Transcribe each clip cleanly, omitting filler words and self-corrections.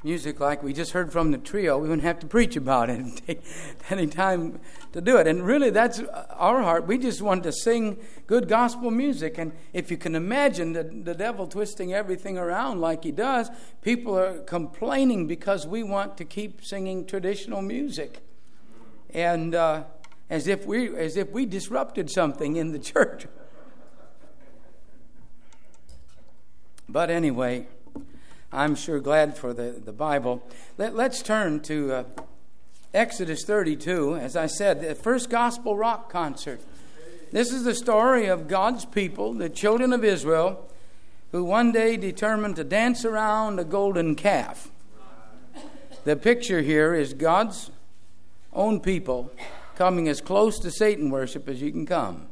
music like we just heard from the trio, we wouldn't have to preach about it and take any time to do it. And really, that's our heart. We just want to sing good gospel music. And if you can imagine the devil twisting everything around like he does, people are complaining because we want to keep singing traditional music. And as if we disrupted something in the church. But anyway, I'm sure glad for the Bible. Let's turn to Exodus 32. As I said, the first gospel rock concert. This is the story of God's people, the children of Israel, who one day determined to dance around a golden calf. The picture here is God's own people coming as close to Satan worship as you can come.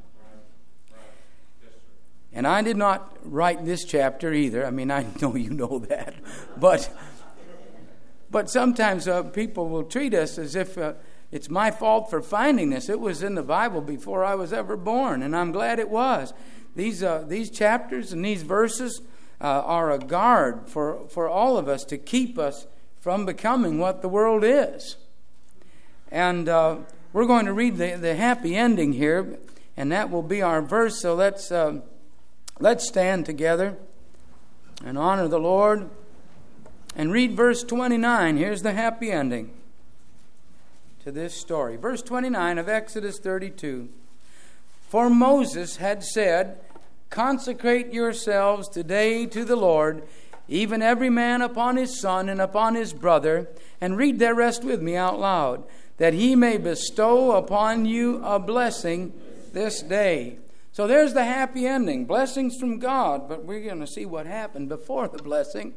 And I did not write this chapter either. I mean, I know you know that. But sometimes people will treat us as if it's my fault for finding this. It was in the Bible before I was ever born, and I'm glad it was. These chapters and these verses are a guard for all of us to keep us from becoming what the world is. And we're going to read the happy ending here, and that will be our verse. So let's stand together and honor the Lord and read verse 29. Here's the happy ending to this story. Verse 29 of Exodus 32. For Moses had said, consecrate yourselves today to the Lord, even every man upon his son and upon his brother. And read the rest with me out loud. That he may bestow upon you a blessing this day. So there's the happy ending. Blessings from God. But we're going to see what happened before the blessing.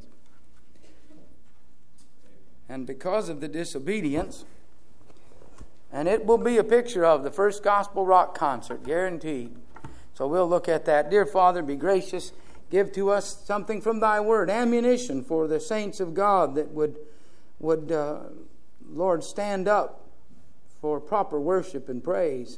And because of the disobedience. And it will be a picture of the first gospel rock concert. Guaranteed. So we'll look at that. Dear Father, be gracious. Give to us something from thy word. Ammunition for the saints of God that would Lord, stand up for proper worship and praise.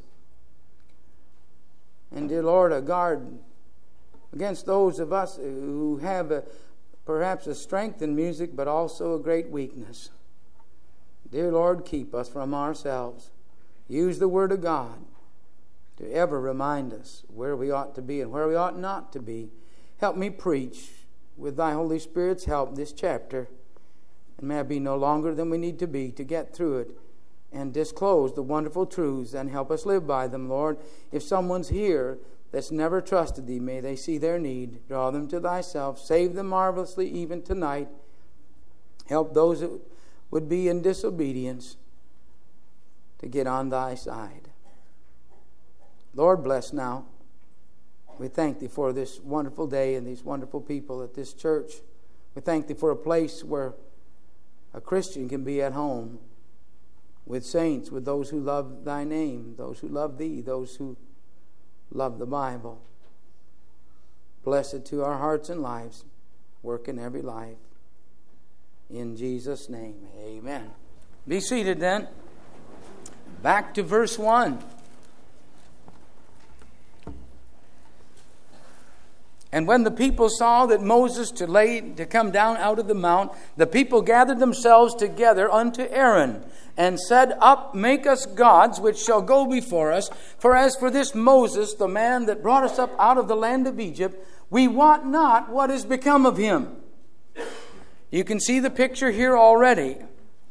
And dear Lord, a guard against those of us who have perhaps a strength in music, but also a great weakness. Dear Lord, keep us from ourselves. Use the Word of God to ever remind us where we ought to be and where we ought not to be. Help me preach with thy Holy Spirit's help this chapter. And may it be no longer than we need to be to get through it and disclose the wonderful truths and help us live by them, Lord. If someone's here that's never trusted thee, may they see their need. Draw them to thyself. Save them marvelously even tonight. Help those that would be in disobedience to get on thy side. Lord, bless now. We thank thee for this wonderful day and these wonderful people at this church. We thank thee for a place where a Christian can be at home with saints, with those who love thy name, those who love thee, those who love the Bible. Bless it to our hearts and lives. Work in every life. In Jesus' name, amen. Be seated then. Back to verse 1. And when the people saw that Moses to come down out of the mount, the people gathered themselves together unto Aaron, and said, Up, make us gods, which shall go before us. For as for this Moses, the man that brought us up out of the land of Egypt, we wot not what is become of him. You can see the picture here already.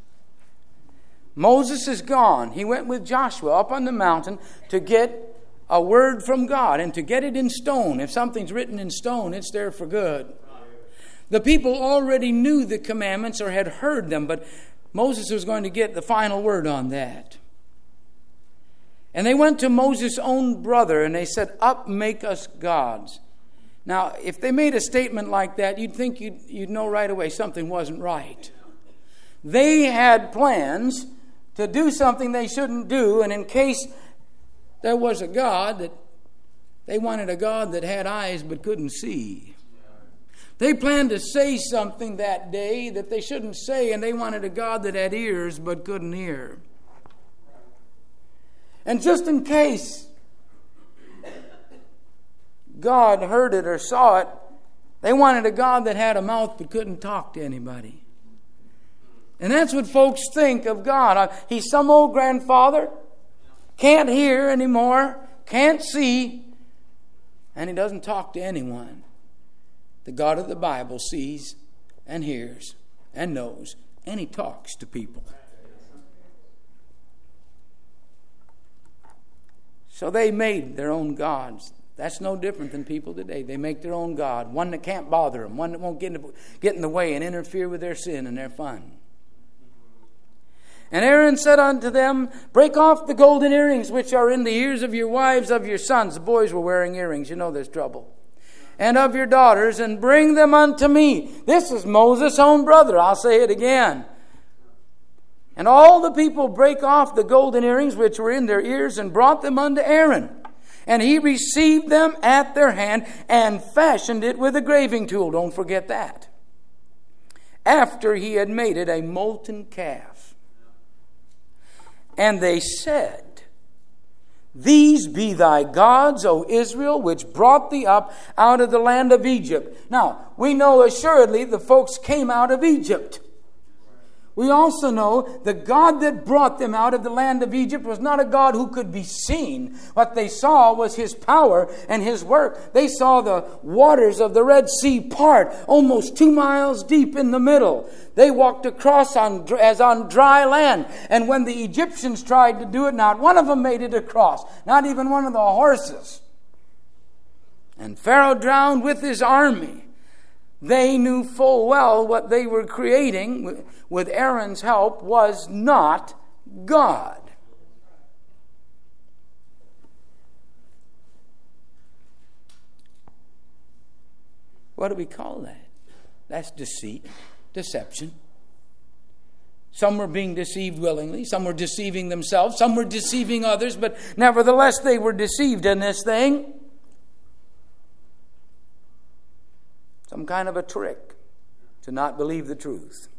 Moses is gone. He went with Joshua up on the mountain to get a word from God and to get it in stone. If something's written in stone, it's there for good. The people already knew the commandments or had heard them, but Moses was going to get the final word on that. And they went to Moses' own brother and they said, Up, make us gods. Now, if they made a statement like that, you'd think you'd know right away something wasn't right. They had plans to do something they shouldn't do, and in case there was a God that they wanted a God that had eyes but couldn't see. They planned to say something that day that they shouldn't say, and they wanted a God that had ears but couldn't hear. And just in case God heard it or saw it, they wanted a God that had a mouth but couldn't talk to anybody. And that's what folks think of God. He's some old grandfather, can't hear anymore, can't see, and He doesn't talk to anyone. The God of the Bible sees and hears and knows, and He talks to people. So they made their own gods. That's no different than people today. They make their own God, one that can't bother them, one that won't get in the way and interfere with their sin and their fun. And Aaron said unto them, break off the golden earrings which are in the ears of your wives, of your sons. The boys were wearing earrings. You know there's trouble. And of your daughters, and bring them unto me. This is Moses' own brother. I'll say it again. And all the people brake off the golden earrings which were in their ears, and brought them unto Aaron. And he received them at their hand, and fashioned it with a graving tool. Don't forget that. After he had made it a molten calf. And they said, these be thy gods, O Israel, which brought thee up out of the land of Egypt. Now, we know assuredly the folks came out of Egypt. We also know the God that brought them out of the land of Egypt was not a God who could be seen. What they saw was His power and His work. They saw the waters of the Red Sea part almost 2 miles deep in the middle. They walked across as on dry land. And when the Egyptians tried to do it, not one of them made it across. Not even one of the horses. And Pharaoh drowned with his army. They knew full well what they were creating with Aaron's help was not God. What do we call that? That's deceit, deception. Some were being deceived willingly. Some were deceiving themselves. Some were deceiving others. But nevertheless, they were deceived in this thing. Some kind of a trick to not believe the truth.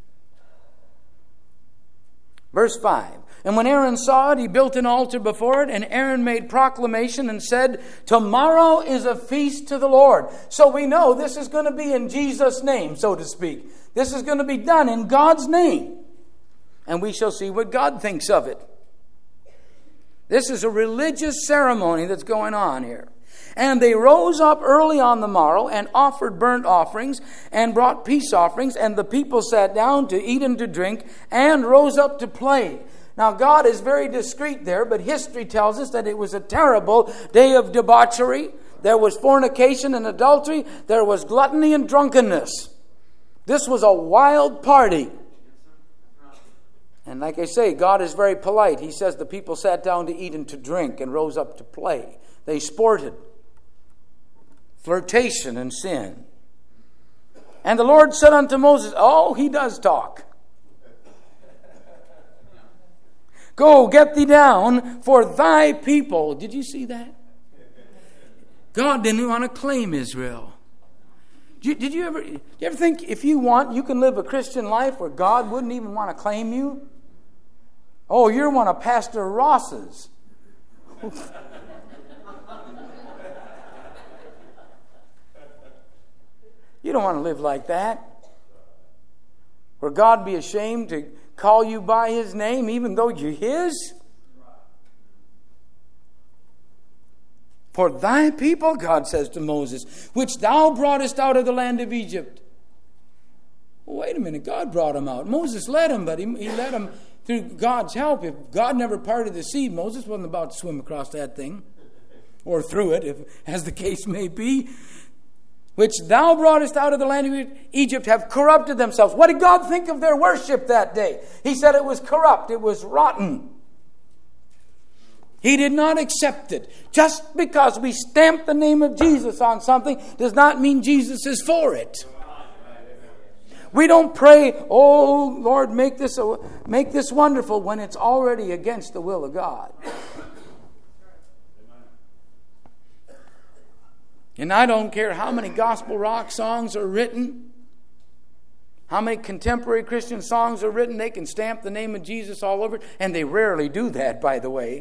Verse 5. And when Aaron saw it, he built an altar before it, and Aaron made proclamation and said, tomorrow is a feast to the Lord. So we know this is going to be in Jesus' name, so to speak. This is going to be done in God's name. And we shall see what God thinks of it. This is a religious ceremony that's going on here. And they rose up early on the morrow and offered burnt offerings and brought peace offerings. And the people sat down to eat and to drink and rose up to play. Now God is very discreet there, but history tells us that it was a terrible day of debauchery. There was fornication and adultery. There was gluttony and drunkenness. This was a wild party. And like I say, God is very polite. He says the people sat down to eat and to drink and rose up to play. They sported. Flirtation and sin. And the Lord said unto Moses, oh, He does talk. Go, get thee down, for thy people. Did you see that? God didn't want to claim Israel. Did you ever think if you want, you can live a Christian life where God wouldn't even want to claim you? Oh, you're one of Pastor Ross's. You don't want to live like that. Where God be ashamed to call you by His name even though you're His. For thy people, God says to Moses, which thou broughtest out of the land of Egypt. Well, wait a minute, God brought him out. Moses led him, but he led him through God's help. If God never parted the sea, Moses wasn't about to swim across that thing. Or through it, as the case may be. Which thou broughtest out of the land of Egypt have corrupted themselves. What did God think of their worship that day? He said it was corrupt. It was rotten. He did not accept it. Just because we stamp the name of Jesus on something does not mean Jesus is for it. We don't pray, oh Lord, make this wonderful when it's already against the will of God. And I don't care how many gospel rock songs are written, how many contemporary Christian songs are written, they can stamp the name of Jesus all over it. And they rarely do that, by the way.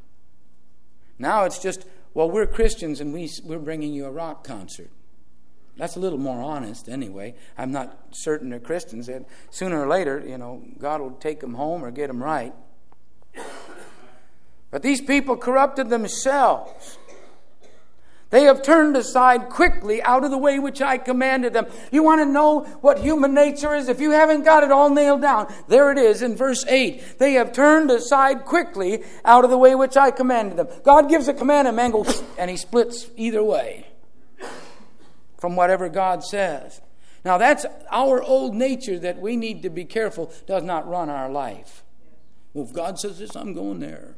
Now it's just, well, we're Christians and we're bringing you a rock concert. That's a little more honest anyway. I'm not certain they're Christians. And sooner or later, God will take them home or get them right. But these people corrupted themselves. They have turned aside quickly out of the way which I commanded them. You want to know what human nature is? If you haven't got it all nailed down, there it is in verse 8. They have turned aside quickly out of the way which I commanded them. God gives a command and man goes, and he splits either way from whatever God says. Now that's our old nature that we need to be careful does not run our life. Well, if God says this, I'm going there.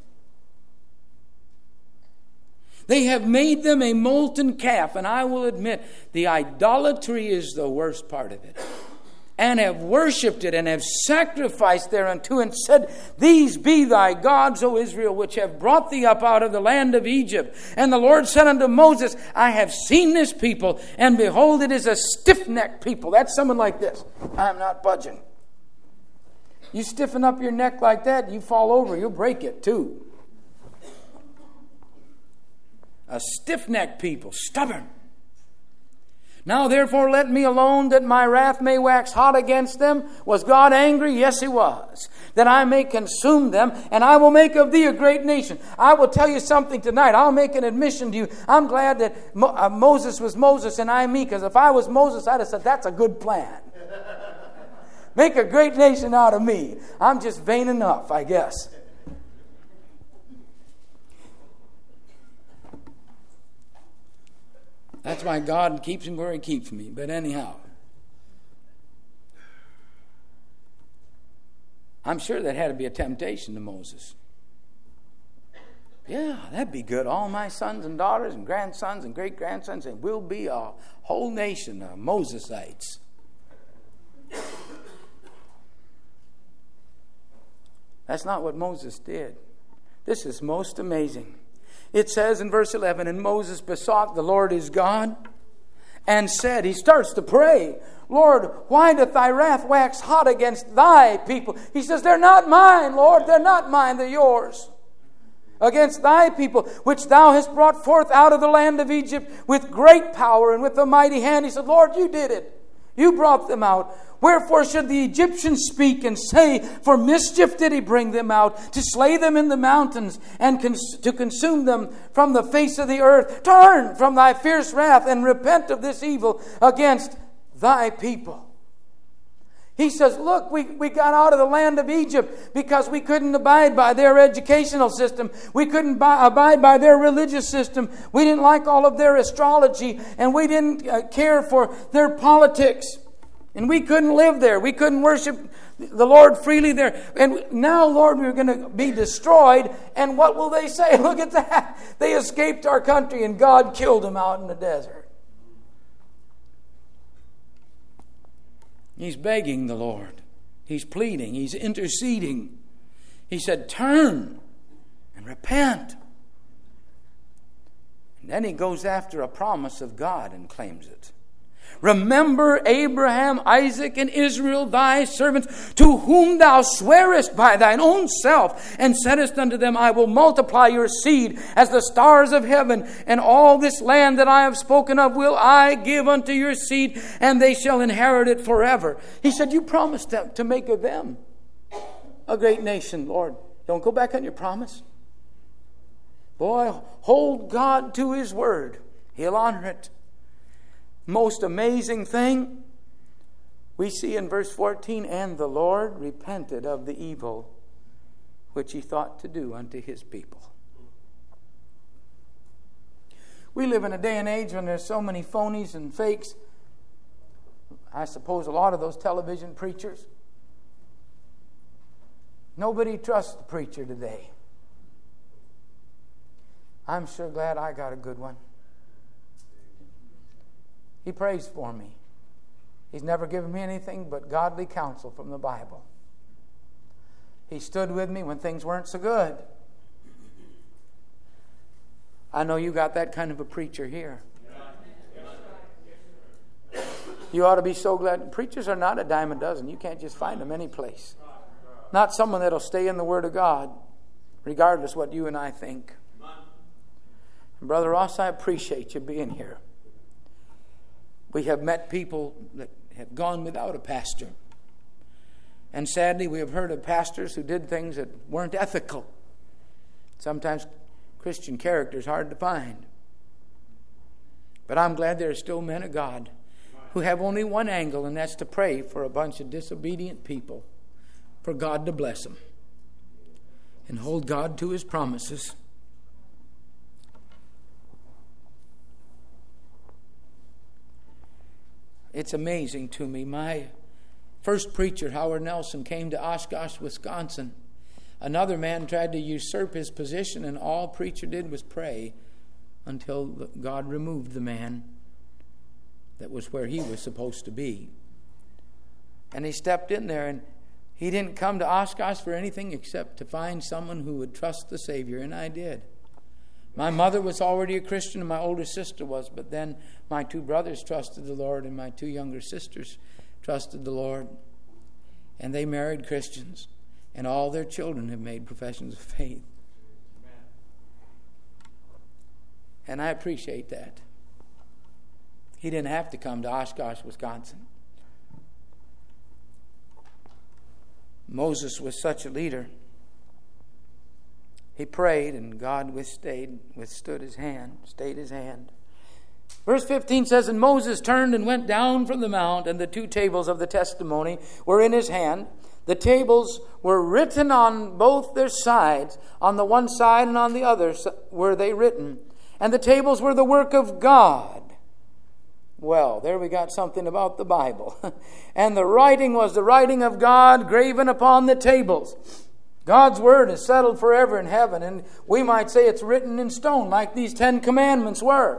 They have made them a molten calf, and I will admit the idolatry is the worst part of it. And have worshipped it, and have sacrificed thereunto, and said, These be thy gods, O Israel, which have brought thee up out of the land of Egypt. And the Lord said unto Moses, I have seen this people, and behold, it is a stiff-necked people. That's someone like this. I'm not budging. You stiffen up your neck like that, you fall over, you'll break it too. A stiff-necked people, stubborn. Now therefore let me alone, that my wrath may wax hot against them. Was God angry? Yes, He was. That I may consume them, and I will make of thee a great nation. I will tell you something tonight. I'll make an admission to you. I'm glad that Moses was Moses and I me, because if I was Moses, I'd have said, that's a good plan. Make a great nation out of me. I'm just vain enough, I guess. That's why God keeps me where He keeps me. But anyhow, I'm sure that had to be a temptation to Moses. Yeah, that'd be good. All my sons and daughters and grandsons and great-grandsons, and we'll be a whole nation of Mosesites. That's not what Moses did. This is most amazing. It says in verse 11, and Moses besought the Lord his God and said, he starts to pray, Lord, why doth thy wrath wax hot against thy people? He says, they're not mine, Lord, they're not mine, they're yours. Against thy people, which thou hast brought forth out of the land of Egypt with great power and with a mighty hand. He said, Lord, you did it. You brought them out. Wherefore should the Egyptians speak and say, for mischief did he bring them out, to slay them in the mountains, and to consume them from the face of the earth? Turn from thy fierce wrath, and repent of this evil against thy people. He says, look, we got out of the land of Egypt because we couldn't abide by their educational system. We couldn't abide by their religious system. We didn't like all of their astrology, and we didn't care for their politics. And we couldn't live there. We couldn't worship the Lord freely there. And now, Lord, we're going to be destroyed. And what will they say? Look at that. They escaped our country and God killed them out in the desert. He's begging the Lord. He's pleading. He's interceding. He said, turn and repent. And then he goes after a promise of God and claims it. Remember Abraham, Isaac, and Israel, thy servants, to whom thou swearest by thine own self, and saidest unto them, I will multiply your seed as the stars of heaven, and all this land that I have spoken of will I give unto your seed, and they shall inherit it forever. He said, you promised to make of them a great nation, Lord. Don't go back on your promise. Boy, hold God to His word. He'll honor it. Most amazing thing we see in verse 14, and the Lord repented of the evil which he thought to do unto his people. We live in a day and age when there's so many phonies and fakes. I suppose a lot of those television preachers. Nobody trusts the preacher today. I'm sure glad I got a good one. He prays for me. He's never given me anything but godly counsel from the Bible. He stood with me when things weren't so good. I know you got that kind of a preacher here. You ought to be so glad. Preachers are not a dime a dozen. You can't just find them any place. Not someone that'll stay in the Word of God, regardless what you and I think. And Brother Ross, I appreciate you being here. We have met people that have gone without a pastor. And sadly, we have heard of pastors who did things that weren't ethical. Sometimes Christian character is hard to find. But I'm glad there are still men of God who have only one angle, and that's to pray for a bunch of disobedient people, for God to bless them and hold God to His promises. It's amazing to me. My first preacher, Howard Nelson, came to Oshkosh, Wisconsin. Another man tried to usurp his position, and all preacher did was pray until God removed the man that was where he was supposed to be. And he stepped in there, and he didn't come to Oshkosh for anything except to find someone who would trust the Savior, and I did. My mother was already a Christian, and my older sister was, but then my two brothers trusted the Lord, and my two younger sisters trusted the Lord. And they married Christians, and all their children have made professions of faith. And I appreciate that. He didn't have to come to Oshkosh, Wisconsin. Moses was such a leader. He prayed, and God withstood his hand, stayed his hand. Verse 15 says, "And Moses turned and went down from the mount, and the 2 tables of the testimony were in his hand. The tables were written on both their sides. On the one side and on the other were they written. And the tables were the work of God." Well, there we got something about the Bible. "And the writing was the writing of God graven upon the tables." God's word is settled forever in heaven, and we might say it's written in stone like these 10 commandments were.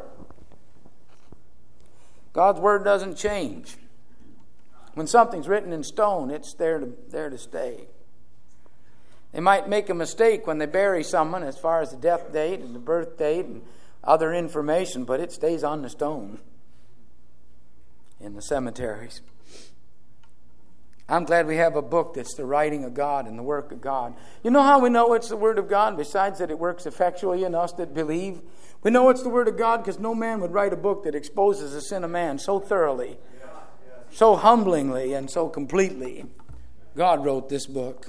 God's word doesn't change. When something's written in stone, it's there to stay. They might make a mistake when they bury someone as far as the death date and the birth date and other information, but it stays on the stone in the cemeteries. I'm glad we have a book that's the writing of God and the work of God. You know how we know it's the Word of God, besides that it works effectually in us that believe? We know it's the Word of God because no man would write a book that exposes the sin of man so thoroughly, so humblingly, and so completely. God wrote this book.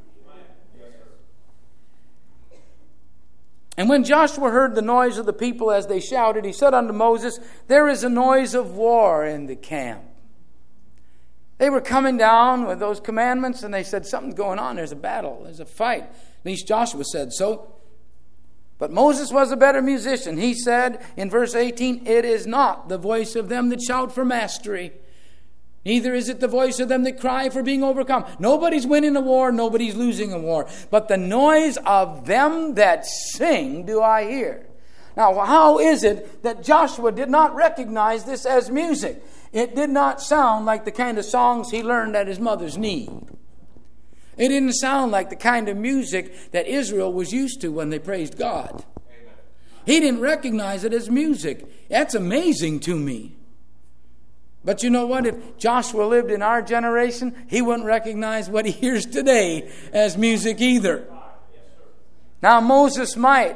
"And when Joshua heard the noise of the people as they shouted, he said unto Moses, There is a noise of war in the camp." They were coming down with those commandments, and they said, something's going on. There's a battle. There's a fight. At least Joshua said so. But Moses was a better musician. He said in verse 18, "It is not the voice of them that shout for mastery, neither is it the voice of them that cry for being overcome." Nobody's winning a war. Nobody's losing a war. "But the noise of them that sing do I hear." Now, how is it that Joshua did not recognize this as music? It did not sound like the kind of songs he learned at his mother's knee. It didn't sound like the kind of music that Israel was used to when they praised God. Amen. He didn't recognize it as music. That's amazing to me. But you know what? If Joshua lived in our generation, he wouldn't recognize what he hears today as music either. Now Moses might.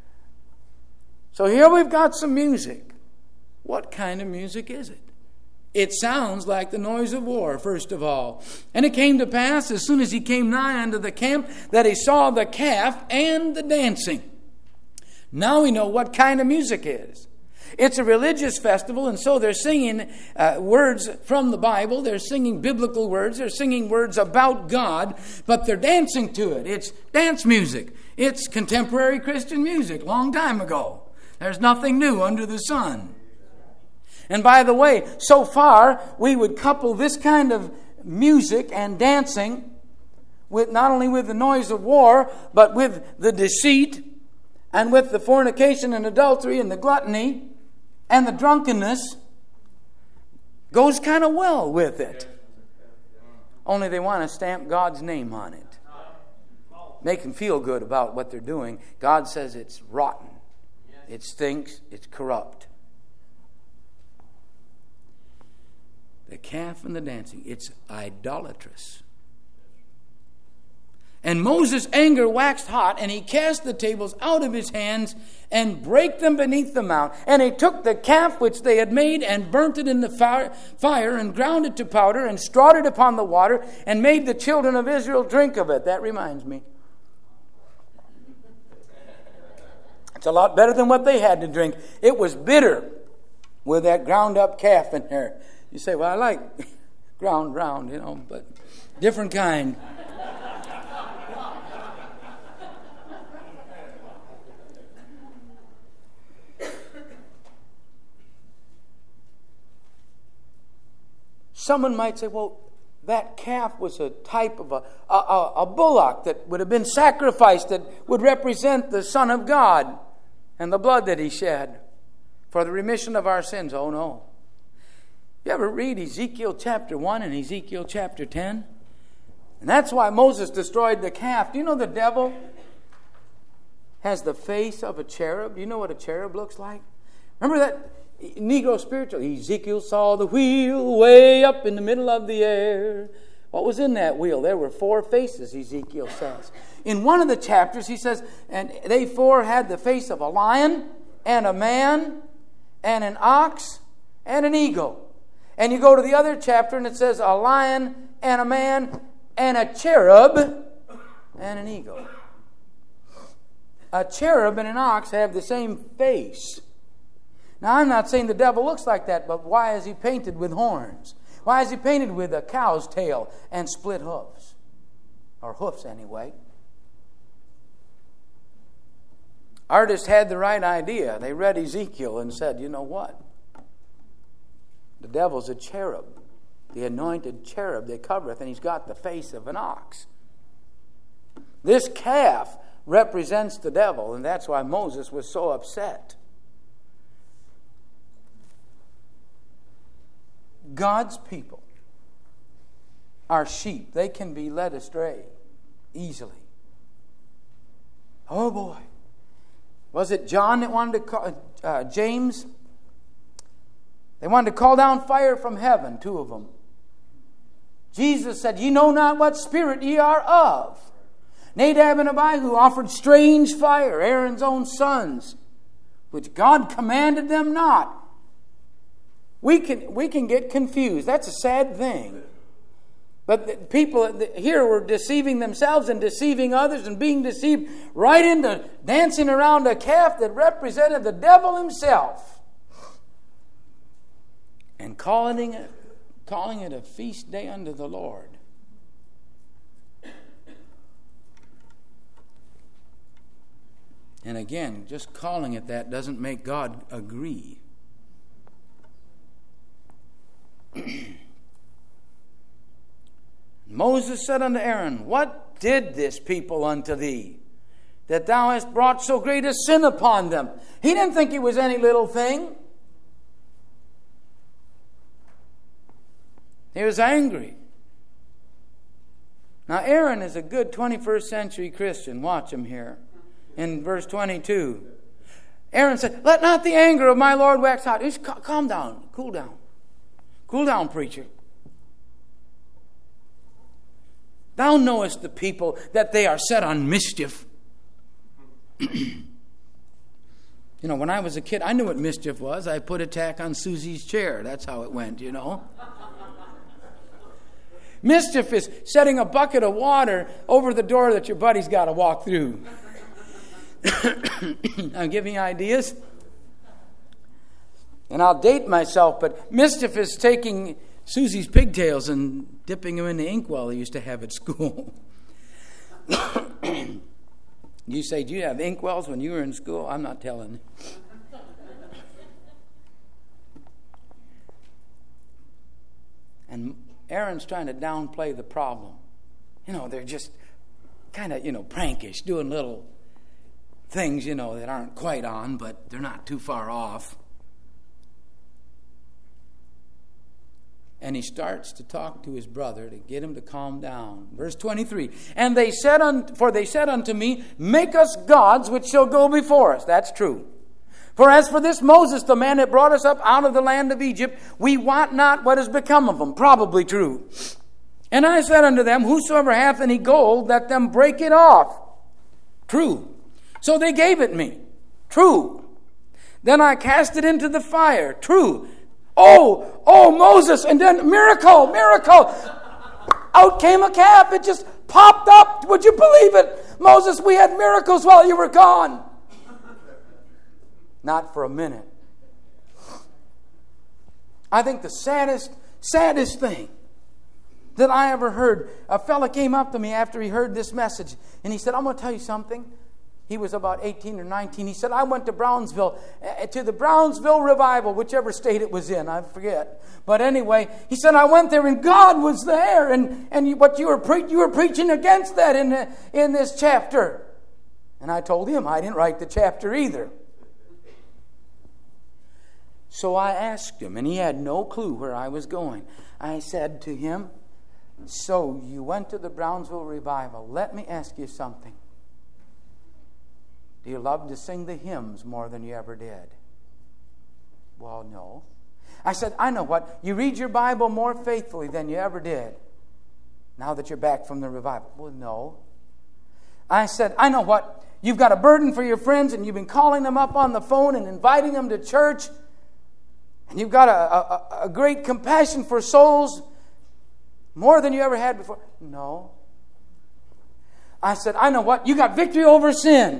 So here we've got some music. What kind of music is it? It sounds like the noise of war, first of all. "And it came to pass, as soon as he came nigh unto the camp, that he saw the calf and the dancing." Now we know what kind of music is. It's a religious festival, and so they're singing words from the Bible. They're singing biblical words. They're singing words about God, but they're dancing to it. It's dance music. It's contemporary Christian music, long time ago. There's nothing new under the sun. And by the way, so far, we would couple this kind of music and dancing with not only with the noise of war, but with the deceit and with the fornication and adultery and the gluttony and the drunkenness. Goes kind of well with it. Only they want to stamp God's name on it. Make them feel good about what they're doing. God says it's rotten. It stinks. It's corrupt. The calf and the dancing. It's idolatrous. And Moses' anger waxed hot, and he cast the tables out of his hands and brake them beneath the mount. And he took the calf which they had made and burnt it in the fire and ground it to powder and strawed it upon the water and made the children of Israel drink of it. That reminds me. It's a lot better than what they had to drink. It was bitter with that ground up calf in there. You say, well, I like ground, but different kind. Someone might say, well, that calf was a type of a bullock that would have been sacrificed, that would represent the Son of God and the blood that he shed for the remission of our sins. Oh, no. You ever read Ezekiel chapter 1 and Ezekiel chapter 10? And that's why Moses destroyed the calf. Do you know the devil has the face of a cherub? Do you know what a cherub looks like? Remember that Negro spiritual? Ezekiel saw the wheel way up in the middle of the air. What was in that wheel? There were 4 faces, Ezekiel says. In one of the chapters, he says, and they 4 had the face of a lion and a man and an ox and an eagle. And you go to the other chapter and it says a lion and a man and a cherub and an eagle. A cherub and an ox have the same face. Now, I'm not saying the devil looks like that, but why is he painted with horns? Why is he painted with a cow's tail and split hooves? Or hoofs, anyway. Artists had the right idea. They read Ezekiel and said, you know what? The devil's a cherub. The anointed cherub that covereth, and he's got the face of an ox. This calf represents the devil, and that's why Moses was so upset. God's people are sheep. They can be led astray easily. Oh boy. Was it John that wanted to call, James? They wanted to call down fire from heaven, 2 of them. Jesus said, ye know not what spirit ye are of. Nadab and Abihu offered strange fire, Aaron's own sons, which God commanded them not. We can get confused. That's a sad thing. But the people here were deceiving themselves and deceiving others and being deceived right into dancing around a calf that represented the devil himself. And calling it a feast day unto the Lord. And again, just calling it that doesn't make God agree. Moses said unto Aaron, what did this people unto thee, that thou hast brought so great a sin upon them? He didn't think it was any little thing. He was angry. Now Aaron is a good 21st century Christian. Watch him here. In verse 22. Aaron said, let not the anger of my Lord wax hot. Just calm down. Cool down. Cool down, preacher. Thou knowest the people that they are set on mischief. You know, when I was a kid, I knew what mischief was. I put a tack on Susie's chair. That's how it went, you know. Mischief is setting a bucket of water over the door that your buddy's got to walk through. I'm giving ideas. And I'll date myself, but mischief is taking Susie's pigtails and dipping them in the inkwell they used to have at school. You say, do you have inkwells when you were in school? I'm not telling. And Aaron's trying to downplay the problem. You know, they're just kind of, prankish, doing little things, that aren't quite on, but they're not too far off. And he starts to talk to his brother to get him to calm down. Verse 23. And they said unto me, make us gods which shall go before us. That's true. For as for this Moses, the man that brought us up out of the land of Egypt, we want not what has become of him. Probably true. And I said unto them, whosoever hath any gold, let them break it off. True. So they gave it me. True. Then I cast it into the fire. True. Oh, Moses. And then miracle. Out came a calf. It just popped up. Would you believe it? Moses, we had miracles while you were gone. Not for a minute. I think the saddest thing that I ever heard, a fella came up to me after he heard this message, and he said, I'm going to tell you something. He was about 18 or 19. He said, I went to Brownsville, to the Brownsville revival, whichever state it was in, I forget. But anyway, he said, I went there and God was there. But you were preaching against that in this chapter. And I told him I didn't write the chapter either. So I asked him, and he had no clue where I was going. I said to him, so you went to the Brownsville revival. Let me ask you something. Do you love to sing the hymns more than you ever did? Well, no. I said, I know what. You read your Bible more faithfully than you ever did now that you're back from the revival. Well, no. I said, I know what. You've got a burden for your friends and you've been calling them up on the phone and inviting them to church. And you've got a great compassion for souls more than you ever had before. No. I said, I know what. You got victory over sin.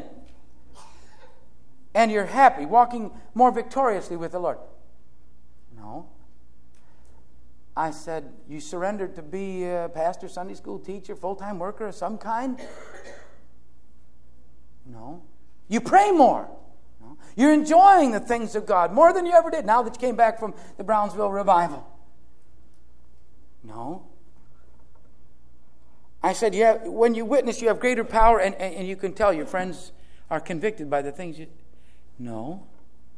And you're happy, walking more victoriously with the Lord. No. I said, you surrendered to be a pastor, Sunday school teacher, full-time worker of some kind? No. You pray more. No. You're enjoying the things of God more than you ever did now that you came back from the Brownsville revival. No. I said, when you witness, you have greater power, and you can tell your friends are convicted by the things you... No.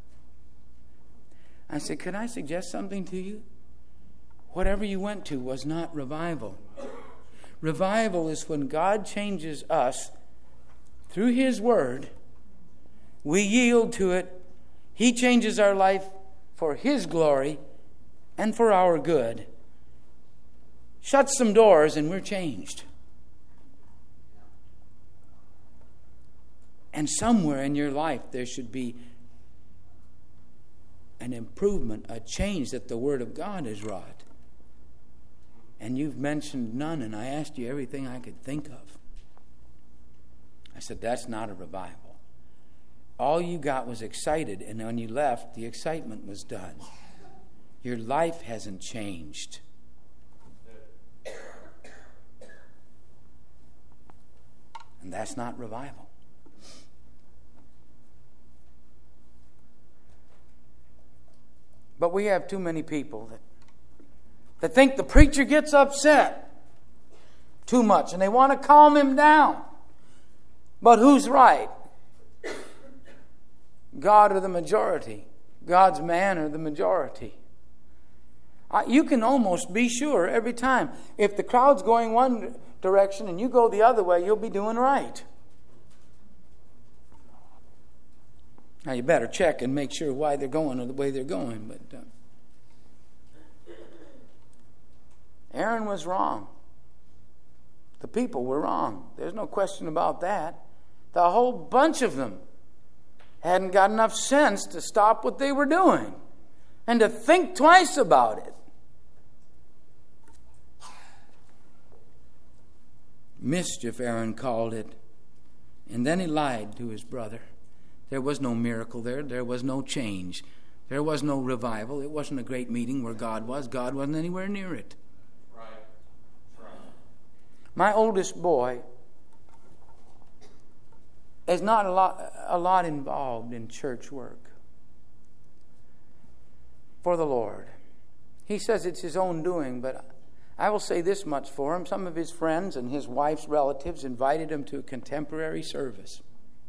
I said, could I suggest something to you? Whatever you went to was not revival. Revival is when God changes us through His Word. We yield to it. He changes our life for His glory and for our good. Shuts some doors and we're changed. And somewhere in your life there should be an improvement, a change that the Word of God has wrought. And you've mentioned none, and I asked you everything I could think of. I said, that's not a revival. All you got was excited, and when you left, the excitement was done. Your life hasn't changed. And that's not revival. But we have too many people that think the preacher gets upset too much and they want to calm him down. But who's right? God or the majority? God's man or the majority? You can almost be sure every time. If the crowd's going one direction and you go the other way, you'll be doing right. Now you better check and make sure why they're going or the way they're going. But Aaron was wrong. The people were wrong. There's no question about that. The whole bunch of them hadn't got enough sense to stop what they were doing and to think twice about it. Mischief, Aaron called it. And then he lied to his brother. There was no miracle there. There was no change. There was no revival. It wasn't a great meeting where God was. God wasn't anywhere near it. Right. My oldest boy is not a lot involved in church work for the Lord. He says it's his own doing, but I will say this much for him. Some of his friends and his wife's relatives invited him to a contemporary service.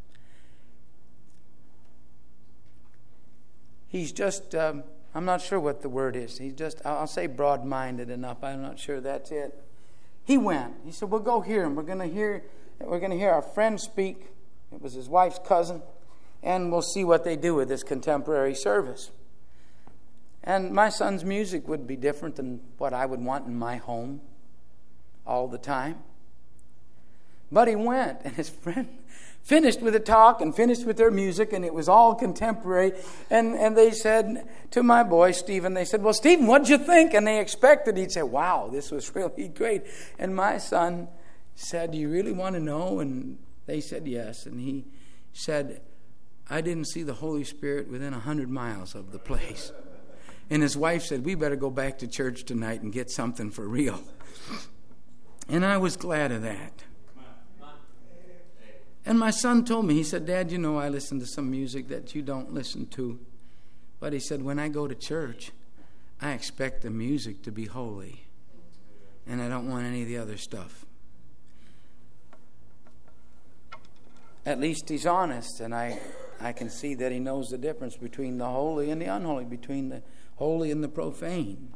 He's just, I'm not sure what the word is. He's just, I'll say broad-minded enough. I'm not sure that's it. He went. He said, we'll go hear him. We're going to hear our friend speak. It was his wife's cousin. And we'll see what they do with this contemporary service. And my son's music would be different than what I would want in my home. all the time. But he went, and his friend finished with the talk and finished with their music, and it was all contemporary. And they said to my boy, Stephen, they said, well, Stephen, what'd you think? And they expected he'd say, wow, this was really great. And my son said, do you really want to know? And they said yes. And he said, I didn't see the Holy Spirit within 100 miles of the place. And his wife said, we better go back to church tonight and get something for real. And I was glad of that. And my son told me, he said, Dad, you know I listen to some music that you don't listen to. But he said, when I go to church, I expect the music to be holy. And I don't want any of the other stuff. At least he's honest, and I can see that he knows the difference between the holy and the unholy, between the holy and the profane.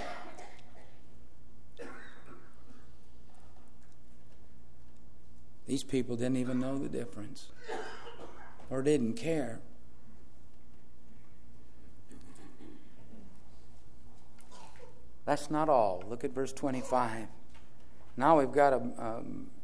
These people didn't even know the difference, or didn't care. That's not all. Look at verse 25. Now we've got a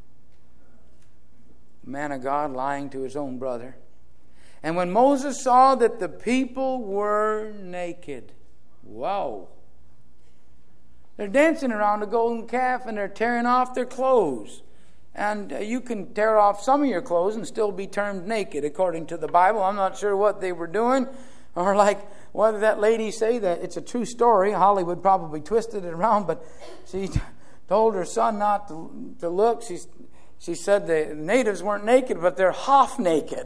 man of God lying to his own brother. And when Moses saw that the people were naked, whoa. They're dancing around a golden calf and they're tearing off their clothes. And you can tear off some of your clothes and still be termed naked according to the Bible. I'm not sure what they were doing. Or like, what did that lady say? That it's a true story. Hollywood probably twisted it around, but she told her son not to look. She said the natives weren't naked, but they're half naked.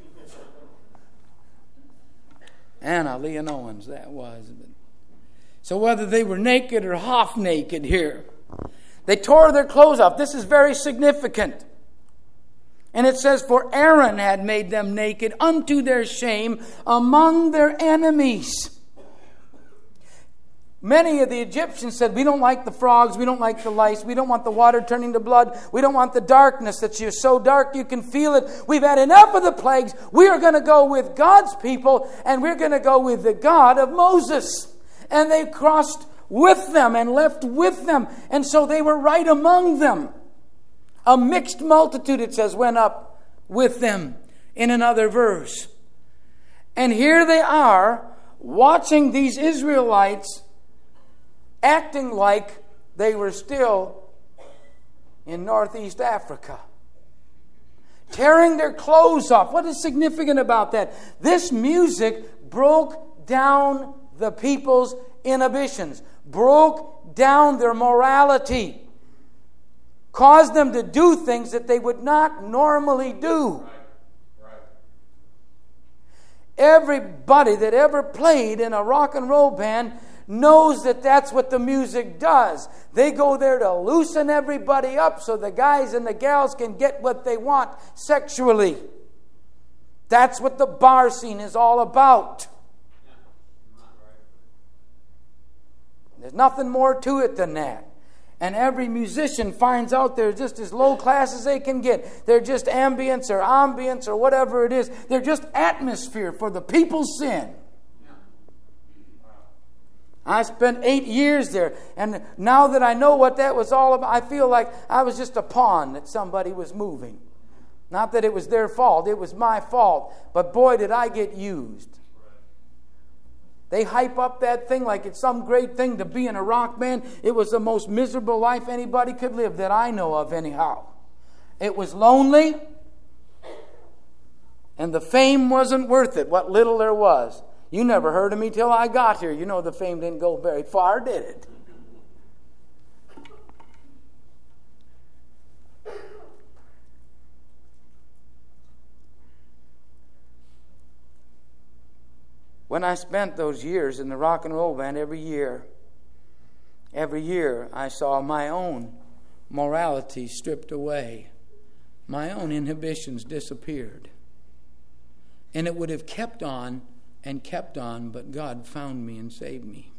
Anna Leon Owens, that was. So whether they were naked or half naked here, they tore their clothes off. This is very significant. And it says, for Aaron had made them naked unto their shame among their enemies. Many of the Egyptians said, we don't like the frogs, we don't like the lice, we don't want the water turning to blood, we don't want the darkness that's you're so dark you can feel it. We've had enough of the plagues. We are going to go with God's people, and we're going to go with the God of Moses. And they crossed with them and left with them. And so they were right among them. A mixed multitude, it says, went up with them in another verse. And here they are watching these Israelites acting like they were still in Northeast Africa. Tearing their clothes off. What is significant about that? This music broke down the people's inhibitions. Broke down their morality. Caused them to do things that they would not normally do. Right. Everybody that ever played in a rock and roll band knows that that's what the music does. They go there to loosen everybody up so the guys and the gals can get what they want sexually. That's what the bar scene is all about. There's nothing more to it than that. And every musician finds out they're just as low class as they can get. They're just ambience or whatever it is. They're just atmosphere for the people's sin. I spent 8 years there, and now that I know what that was all about, I feel like I was just a pawn that somebody was moving. Not that it was their fault, it was my fault. But boy, did I get used. They hype up that thing like it's some great thing to be in a rock band. It was the most miserable life anybody could live that I know of anyhow. It was lonely, and the fame wasn't worth it, what little there was. You never heard of me till I got here. You know the fame didn't go very far, did it? When I spent those years in the rock and roll band, every year I saw my own morality stripped away. My own inhibitions disappeared. And it would have kept on and kept on, but God found me and saved me.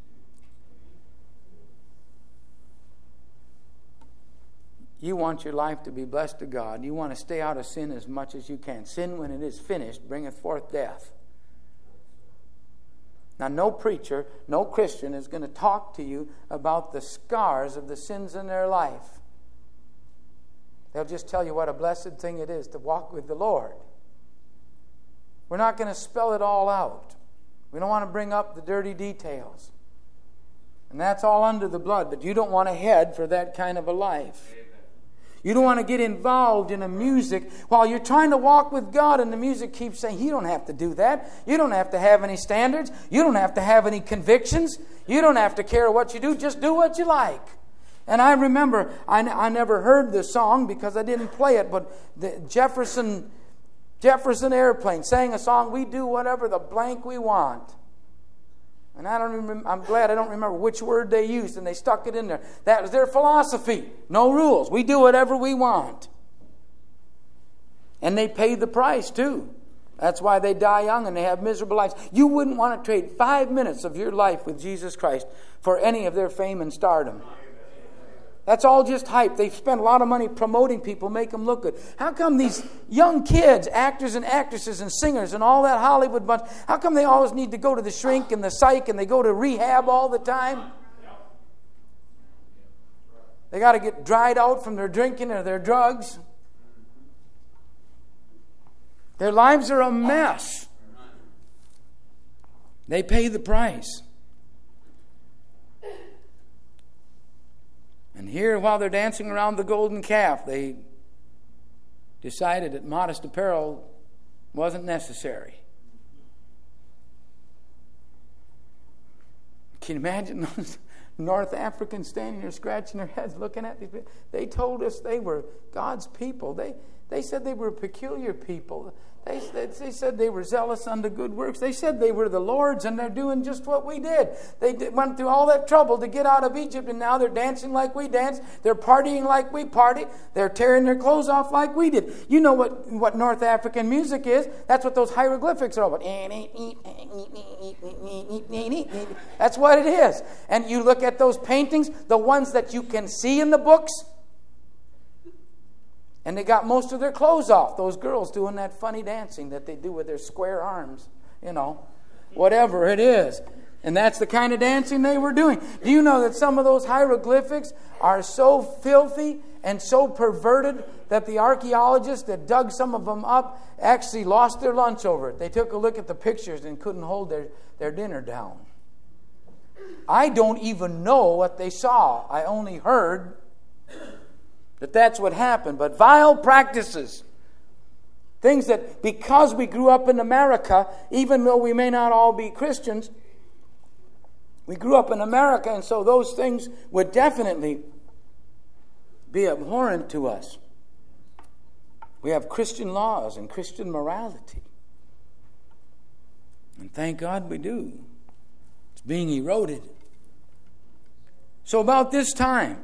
You want your life to be blessed to God. You want to stay out of sin as much as you can. Sin, when it is finished, bringeth forth death. Now, no preacher, no Christian is going to talk to you about the scars of the sins in their life. They'll just tell you what a blessed thing it is to walk with the Lord. We're not going to spell it all out. We don't want to bring up the dirty details. And that's all under the blood, but you don't want to head for that kind of a life. You don't want to get involved in a music while you're trying to walk with God, and the music keeps saying, you don't have to do that. You don't have to have any standards. You don't have to have any convictions. You don't have to care what you do. Just do what you like. And I remember, I never heard the song because I didn't play it, but the Jefferson Airplane sang a song, we do whatever the blank we want. And I'm glad I don't remember which word they used, and they stuck it in there. That was their philosophy. No rules. We do whatever we want. And they paid the price too. That's why they die young and they have miserable lives. You wouldn't want to trade 5 minutes of your life with Jesus Christ for any of their fame and stardom. That's all just hype. They spend a lot of money promoting people, make them look good. How come these young kids, actors and actresses and singers and all that Hollywood bunch, how come they always need to go to the shrink and the psych and they go to rehab all the time? They got to get dried out from their drinking or their drugs. Their lives are a mess. They pay the price. And here, while they're dancing around the golden calf, they decided that modest apparel wasn't necessary. Can you imagine those North Africans standing there scratching their heads looking at these people? They told us they were God's people. They said they were peculiar people. They said they were zealous unto good works. They said they were the Lord's, and they're doing just what we did. Went through all that trouble to get out of Egypt, and now they're dancing like we dance. They're partying like we party. They're tearing their clothes off like we did. You know what North African music is? That's what those hieroglyphics are about. That's what it is. And you look at those paintings, the ones that you can see in the books, and they got most of their clothes off. Those girls doing that funny dancing that they do with their square arms. Whatever it is. And that's the kind of dancing they were doing. Do you know that some of those hieroglyphics are so filthy and so perverted that the archaeologists that dug some of them up actually lost their lunch over it? They took a look at the pictures and couldn't hold their dinner down. I don't even know what they saw. I only heard that's what happened. But vile practices, things that because we grew up in America, even though we may not all be Christians, we grew up in America, and so those things would definitely be abhorrent to us. We have Christian laws and Christian morality. And thank God we do. It's being eroded. So about this time,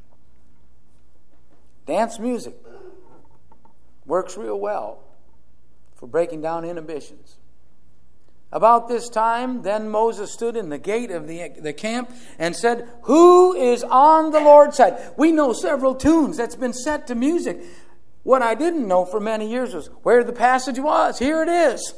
dance music works real well for breaking down inhibitions. About this time, then Moses stood in the gate of the camp and said, "Who is on the Lord's side?" We know several tunes that's been set to music. What I didn't know for many years was where the passage was. Here it is.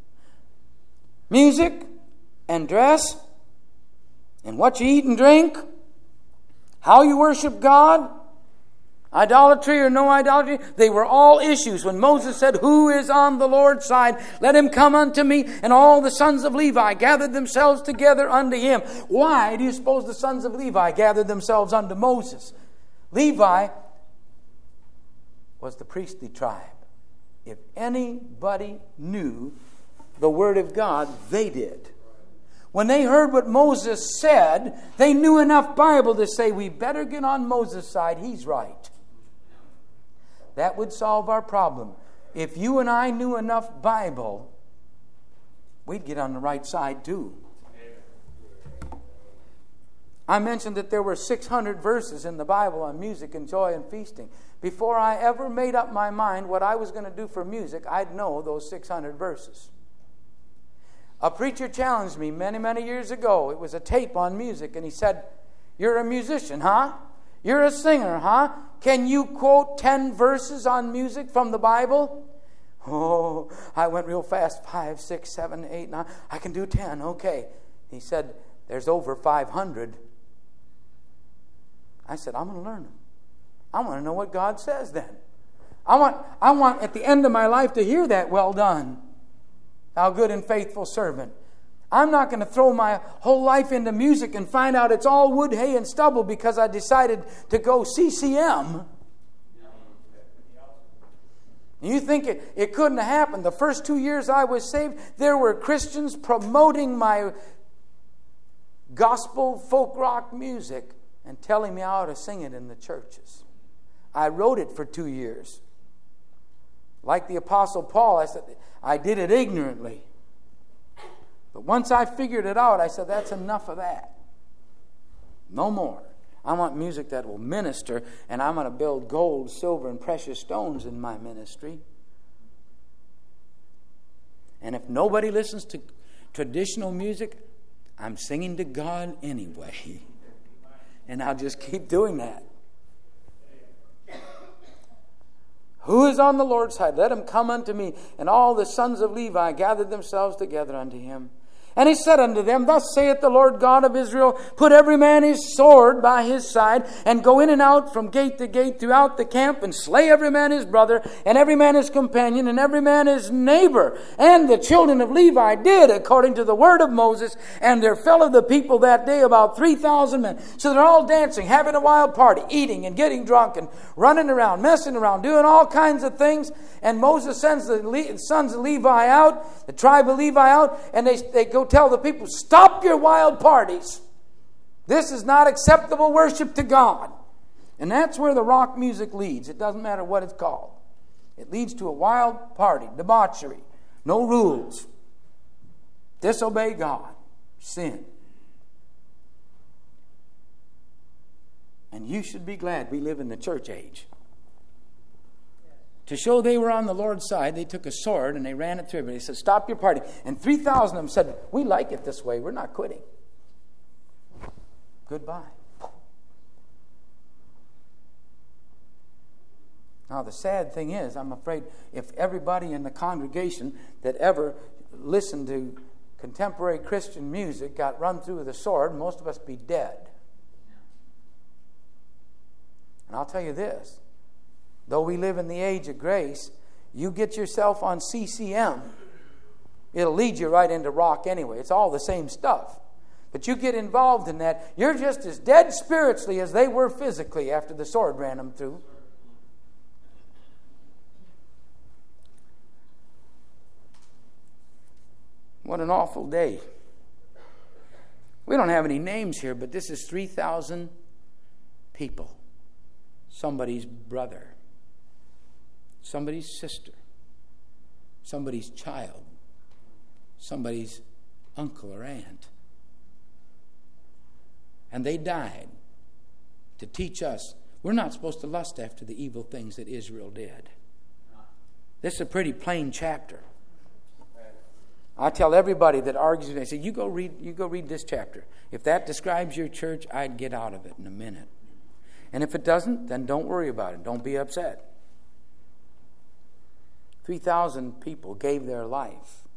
Music and dress and what you eat and drink, how you worship God, idolatry or no idolatry, they were all issues. When Moses said, "Who is on the Lord's side? Let him come unto me." And all the sons of Levi gathered themselves together unto him. Why do you suppose the sons of Levi gathered themselves unto Moses? Levi was the priestly tribe. If anybody knew the Word of God, they did. When they heard what Moses said, they knew enough Bible to say, we better get on Moses' side. He's right. That would solve our problem. If you and I knew enough Bible, we'd get on the right side too. I mentioned that there were 600 verses in the Bible on music and joy and feasting. Before I ever made up my mind what I was going to do for music, I'd know those 600 verses. A preacher challenged me many, many years ago. It was a tape on music, and he said, "You're a musician, huh? You're a singer, huh? Can you quote 10 verses on music from the Bible?" Oh, I went real fast. 5, 6, 7, 8, 9. I can do 10. Okay. He said, there's over 500. I said, I'm going to learn them. I want to know what God says then. I want at the end of my life to hear that, well done, thou good and faithful servant. I'm not going to throw my whole life into music and find out it's all wood, hay, and stubble because I decided to go CCM. You think it couldn't have happened. The first 2 years I was saved, there were Christians promoting my gospel folk rock music and telling me how to sing it in the churches. I wrote it for 2 years. Like the Apostle Paul, I said, I did it ignorantly. But once I figured it out, I said, that's enough of that. No more. I want music that will minister, and I'm going to build gold, silver, and precious stones in my ministry. And if nobody listens to traditional music, I'm singing to God anyway. And I'll just keep doing that. Who is on the Lord's side? Let him come unto me. And all the sons of Levi gathered themselves together unto him. And he said unto them, Thus saith the Lord God of Israel, Put every man his sword by his side, and go in and out from gate to gate throughout the camp, and slay every man his brother, and every man his companion, and every man his neighbor. And the children of Levi did according to the word of Moses, and there fell of the people that day about 3,000 men. So they're all dancing, having a wild party, eating and getting drunk, and running around, messing around, doing all kinds of things. And Moses sends the sons of Levi out, the tribe of Levi out, and they go tell the people, stop your wild parties. This is not acceptable worship to God. And that's where the rock music leads. It doesn't matter what it's called. It leads to a wild party, debauchery, no rules. Disobey God, sin. And you should be glad we live in the church age. To show they were on the Lord's side, they took a sword and they ran it through everybody. They said, stop your party. And 3,000 of them said, we like it this way. We're not quitting. Goodbye. Now, the sad thing is, I'm afraid if everybody in the congregation that ever listened to contemporary Christian music got run through with a sword, most of us be dead. And I'll tell you this. Though we live in the age of grace, you get yourself on CCM, it'll lead you right into rock anyway. It's all the same stuff. But you get involved in that, you're just as dead spiritually as they were physically after the sword ran them through. What an awful day. We don't have any names here, but this is 3,000 people. Somebody's brother. Somebody's sister, somebody's child, somebody's uncle or aunt. And they died to teach us we're not supposed to lust after the evil things that Israel did. This is a pretty plain chapter. I tell everybody that argues with me, I say, you go read this chapter. If that describes your church, I'd get out of it in a minute. And if it doesn't, then don't worry about it. Don't be upset. 3,000 people gave their life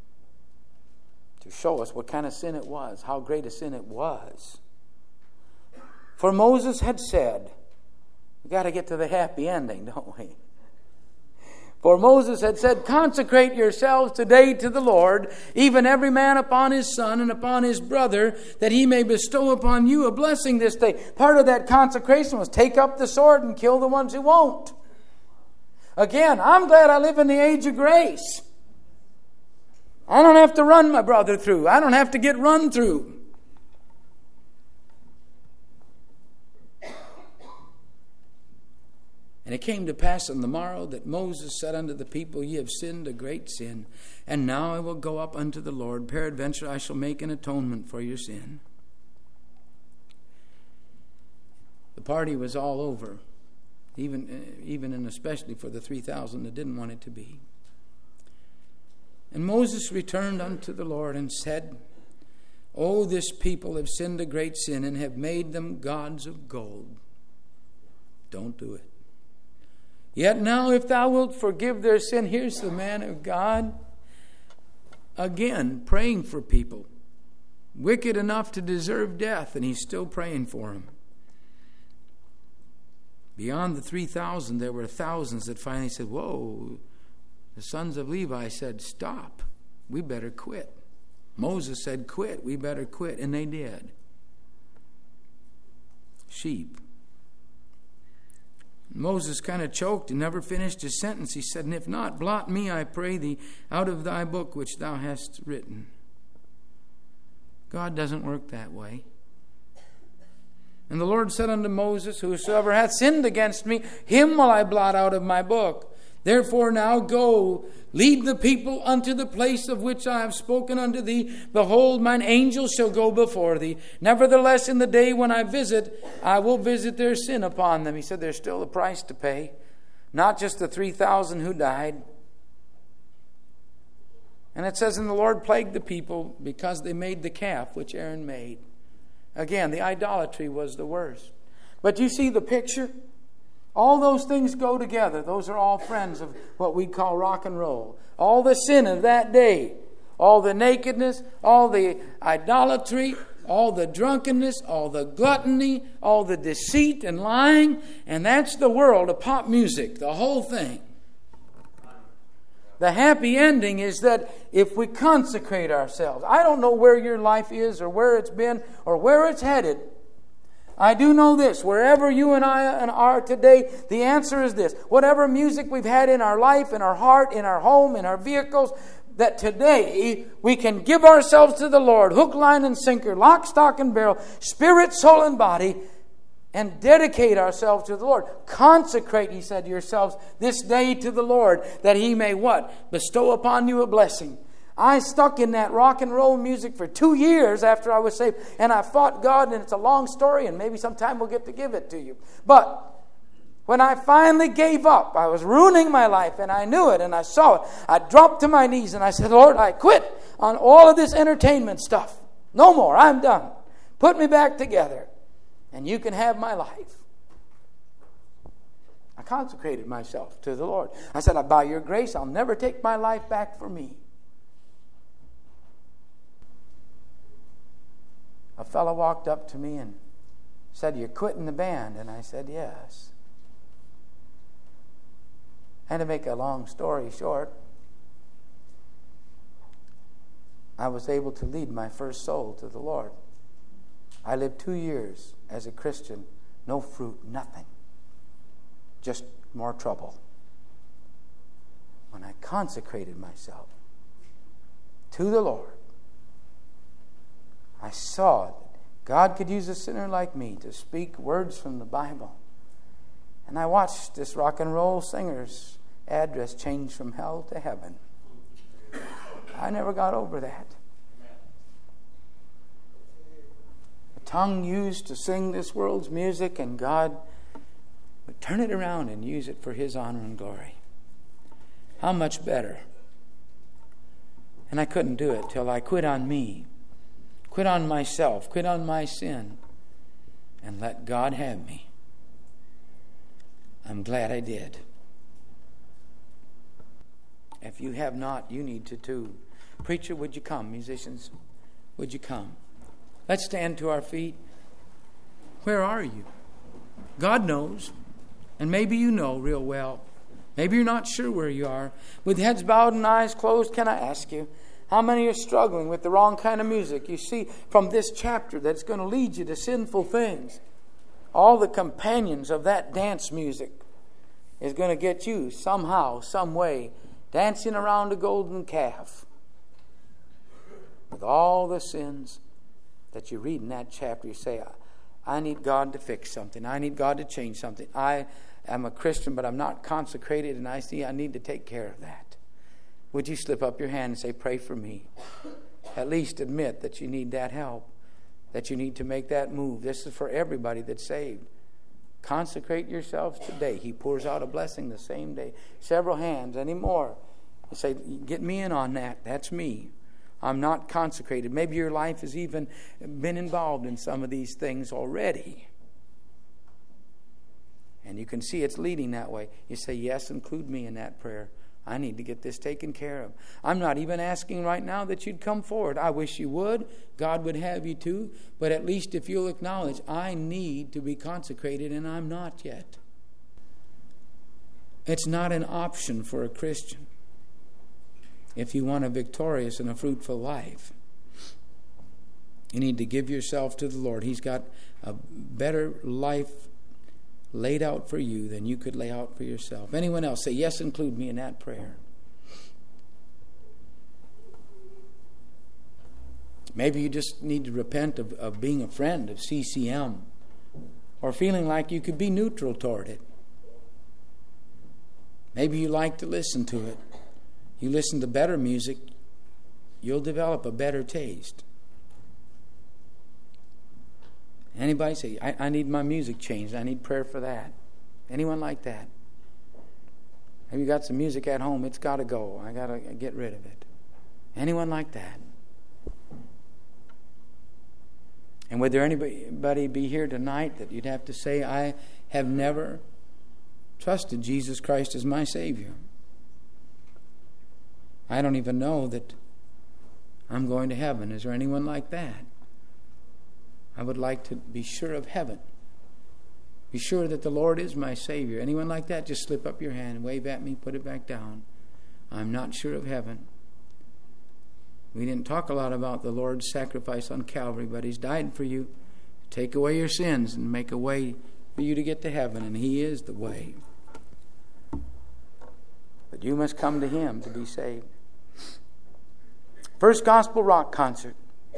to show us what kind of sin it was, how great a sin it was. For Moses had said, we've got to get to the happy ending, don't we? For Moses had said, consecrate yourselves today to the Lord, even every man upon his son and upon his brother, that he may bestow upon you a blessing this day. Part of that consecration was take up the sword and kill the ones who won't. Again, I'm glad I live in the age of grace. I don't have to run my brother through. I don't have to get run through. And it came to pass on the morrow that Moses said unto the people, Ye have sinned a great sin, and now I will go up unto the Lord. Peradventure I shall make an atonement for your sin. The party was all over. Even and especially for the 3,000 that didn't want it to be. And Moses returned unto the Lord and said, O this people have sinned a great sin and have made them gods of gold. Don't do it. Yet now if thou wilt forgive their sin, here's the man of God again praying for people. wicked enough to deserve death, and he's still praying for him. Beyond the 3,000, there were thousands that finally said, whoa, the sons of Levi said, stop, we better quit. Moses said, quit, we better quit, and they did. Sheep. Moses kind of choked and never finished his sentence. He said, and if not, blot me, I pray thee, out of thy book which thou hast written. God doesn't work that way. And the Lord said unto Moses, whosoever hath sinned against me, him will I blot out of my book. Therefore now go, lead the people unto the place of which I have spoken unto thee. Behold, mine angel shall go before thee. Nevertheless, in the day when I visit, I will visit their sin upon them. He said there's still a price to pay. Not just the 3,000 who died. And it says, and the Lord plagued the people because they made the calf which Aaron made. Again, the idolatry was the worst. But you see the picture? All those things go together. Those are all friends of what we call rock and roll. All the sin of that day, all the nakedness, all the idolatry, all the drunkenness, all the gluttony, all the deceit and lying. And that's the world of pop music, the whole thing. The happy ending is that if we consecrate ourselves, I don't know where your life is or where it's been or where it's headed. I do know this, wherever you and I are today, the answer is this. Whatever music we've had in our life, in our heart, in our home, in our vehicles, that today we can give ourselves to the Lord, hook, line, and sinker, lock, stock, and barrel, spirit, soul, and body, and dedicate ourselves to the Lord. Consecrate, he said, yourselves this day to the Lord, that he may what? Bestow upon you a blessing. I stuck in that rock and roll music for 2 years after I was saved, and I fought God, and it's a long story, and maybe sometime we'll get to give it to you. But when I finally gave up, I was ruining my life, and I knew it, and I saw it. I dropped to my knees, and I said, Lord, I quit on all of this entertainment stuff. No more, I'm done. Put me back together, and you can have my life. I consecrated myself to the Lord. I said, by your grace, I'll never take my life back for me. A fellow walked up to me and said, you're quitting the band? And I said, yes. And to make a long story short, I was able to lead my first soul to the Lord. I lived 2 years as a Christian, no fruit, nothing. Just more trouble. When I consecrated myself to the Lord, I saw that God could use a sinner like me to speak words from the Bible. And I watched this rock and roll singer's address change from hell to heaven. I never got over that. A tongue used to sing this world's music, and God would turn it around and use it for his honor and glory. How much better? And I couldn't do it till I quit on me. Quit on myself, quit on my sin, and let God have me. I'm glad I did. If you have not, you need to too. Preacher, would you come? Musicians, would you come? Let's stand to our feet. Where are you? God knows, and maybe you know real well. Maybe you're not sure where you are. With heads bowed and eyes closed, can I ask you, how many are struggling with the wrong kind of music? You see from this chapter that it's going to lead you to sinful things. All the companions of that dance music is going to get you somehow, some way, dancing around a golden calf. With all the sins that you read in that chapter, you say, I need God to fix something. I need God to change something. I am a Christian, but I'm not consecrated, and I need to take care of that. Would you slip up your hand and say, pray for me? At least admit that you need that help, that you need to make that move. This is for everybody that's saved. Consecrate yourselves today. He pours out a blessing the same day. Several hands, any more. You say, get me in on that. That's me. I'm not consecrated. Maybe your life has even been involved in some of these things already. And you can see it's leading that way. You say, yes, include me in that prayer. I need to get this taken care of. I'm not even asking right now that you'd come forward. I wish you would. God would have you too. But at least if you'll acknowledge, I need to be consecrated and I'm not yet. It's not an option for a Christian if you want a victorious and a fruitful life. You need to give yourself to the Lord. He's got a better life laid out for you than you could lay out for yourself. Anyone else? Say, yes, include me in that prayer. Maybe you just need to repent of being a friend of CCM or feeling like you could be neutral toward it. Maybe you like to listen to it. You listen to better music, you'll develop a better taste. Anybody say, I need my music changed. I need prayer for that. Anyone like that? Have you got some music at home? It's got to go. I got to get rid of it. Anyone like that? And would there anybody be here tonight that you'd have to say, I have never trusted Jesus Christ as my Savior? I don't even know that I'm going to heaven. Is there anyone like that? I would like to be sure of heaven. Be sure that the Lord is my Savior. Anyone like that? Just slip up your hand, wave at me, put it back down. I'm not sure of heaven. We didn't talk a lot about the Lord's sacrifice on Calvary, but He's died for you to take away your sins and make a way for you to get to heaven, and He is the way. But you must come to Him to be saved. First Gospel Rock Concert.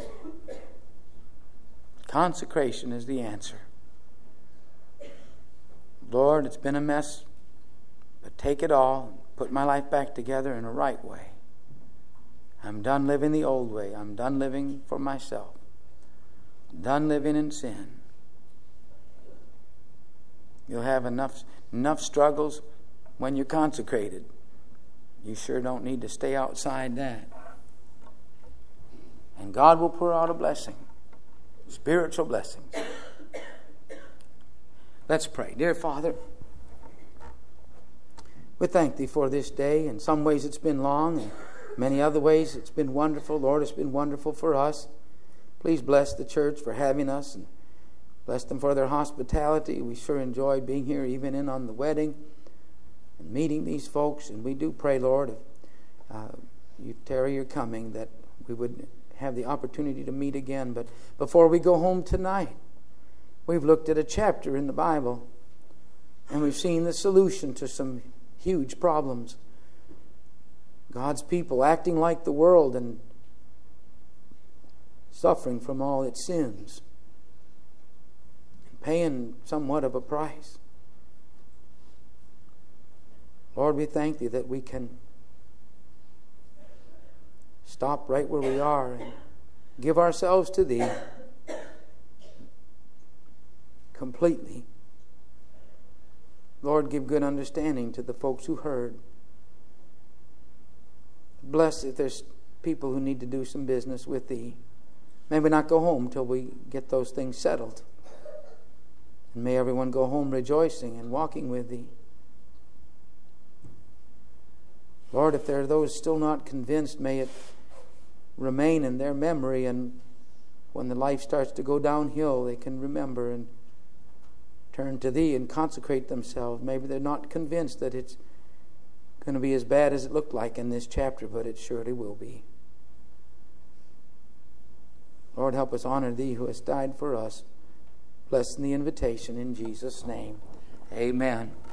Consecration is the answer. Lord, it's been a mess, but take it all, put my life back together in a right way. I'm done living the old way. I'm done living for myself. Done living in sin. You'll have enough struggles when you're consecrated. You sure don't need to stay outside that. And God will pour out a blessing. Spiritual blessings. Let's pray. Dear Father, we thank Thee for this day. In some ways it's been long, and many other ways it's been wonderful. Lord, it's been wonderful for us. Please bless the church for having us, and bless them for their hospitality. We sure enjoyed being here, even in on the wedding, and meeting these folks. And we do pray, Lord, if you tarry your coming, that we would have the opportunity to meet again. But before we go home tonight, we've looked at a chapter in the Bible, and we've seen the solution to some huge problems. God's people acting like the world and suffering from all its sins, and paying somewhat of a price. Lord, we thank Thee that we can stop right where we are and give ourselves to Thee completely. Lord, give good understanding to the folks who heard. Bless if there's people who need to do some business with Thee. May we not go home till we get those things settled. And may everyone go home rejoicing and walking with Thee. Lord, if there are those still not convinced, may it remain in their memory, and when the life starts to go downhill, they can remember and turn to Thee and consecrate themselves. Maybe they're not convinced that it's going to be as bad as it looked like in this chapter, but it surely will be. Lord, help us honor Thee who has died for us. Bless the invitation in Jesus' name. Amen.